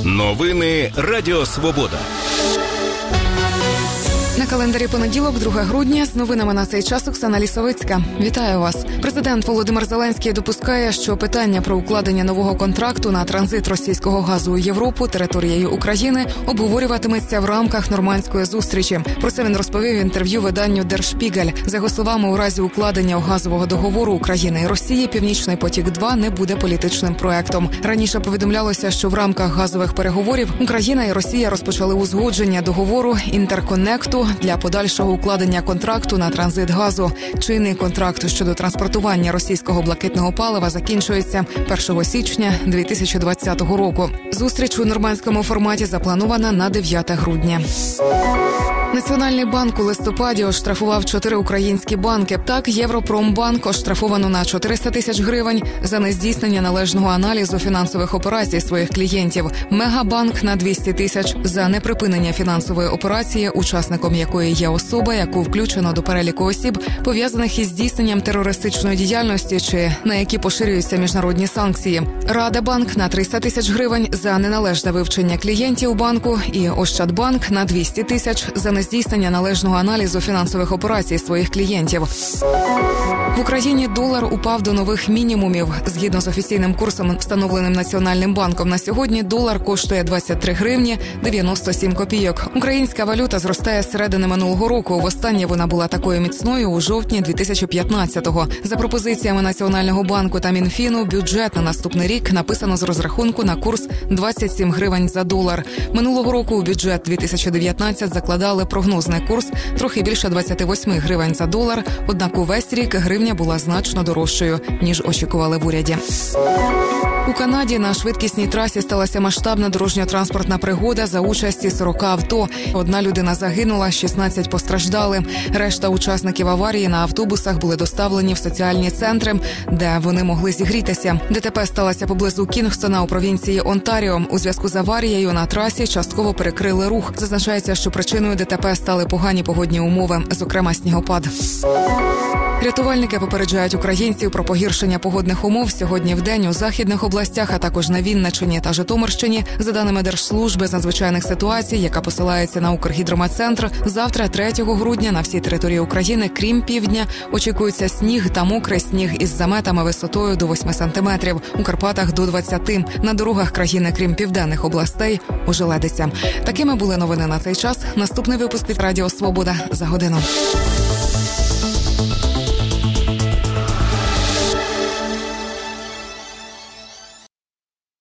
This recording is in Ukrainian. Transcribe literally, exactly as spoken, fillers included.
Новини Радіо Свобода. На календарі понеділок, друге грудня, з новинами на цей час Оксана Лісовицька. Вітаю вас. Президент Володимир Зеленський допускає, що питання про укладення нового контракту на транзит російського газу у Європу територією України обговорюватиметься в рамках нормандської зустрічі. Про це він розповів в інтерв'ю виданню Der Spiegel. За його словами, у разі укладення газового договору України і Росії «Північний потік-два» не буде політичним проектом. Раніше повідомлялося, що в рамках газових переговорів Україна і Росія розпочали узгодження договору інтерконекту для подальшого укладення контракту на транзит газу. Чинний контракт щодо транспортування російського блакитного палива закінчується першого січня дві тисячі двадцятого року. Зустріч у нормандському форматі запланована на дев'яте грудня. Національний банк у листопаді оштрафував чотири українські банки. Так, Європромбанк оштрафовано на чотириста тисяч гривень за нездійснення належного аналізу фінансових операцій своїх клієнтів. Мегабанк на двісті тисяч за неприпинення фінансової операції, учасником якої є особа, яку включено до переліку осіб, пов'язаних із здійсненням терористичної діяльності чи на які поширюються міжнародні санкції. Радабанк на триста тисяч гривень за неналежне вивчення клієнтів банку і Ощадбанк на двісті тисяч за здійснення належного аналізу фінансових операцій своїх клієнтів. В Україні долар упав до нових мінімумів. Згідно з офіційним курсом, встановленим Національним банком, на сьогодні долар коштує двадцять три гривні дев'яносто сім копійок. Українська валюта зростає з середини минулого року. Востаннє вона була такою міцною у жовтні дві тисячі п'ятнадцятого. За пропозиціями Національного банку та Мінфіну, бюджет на наступний рік написано з розрахунку на курс двадцять сім гривень за долар. Минулого року у бюджет дві тисячі дев'ятнадцятий закладали прогнозний курс трохи більше двадцять вісім гривень за долар, однак увесь рік гривня була значно дорожчою, ніж очікували в уряді. У Канаді на швидкісній трасі сталася масштабна дорожньо-транспортна пригода за участі сорок авто. Одна людина загинула, шістнадцять постраждали. Решта учасників аварії на автобусах були доставлені в соціальні центри, де вони могли зігрітися. ДТП сталося поблизу Кінгстона у провінції Онтаріо. У зв'язку з аварією на трасі частково перекрили рух. Зазначається, що причиною ДТП стали погані погодні умови, зокрема снігопад. Рятувальники попереджають українців про погіршення погодних умов сьогодні вдень у західних областях, а також на Вінниччині та Житомирщині. За даними Держслужби з надзвичайних ситуацій, яка посилається на Укргідрометцентр, завтра, третього грудня, на всій території України, крім півдня, очікується сніг та мокрий сніг із заметами висотою до восьми сантиметрів, у Карпатах до двадцяти. На дорогах країни, крім південних областей, ожеледиться. Такими були новини на цей час. Наступний випуск від Радіо Свобода за годину.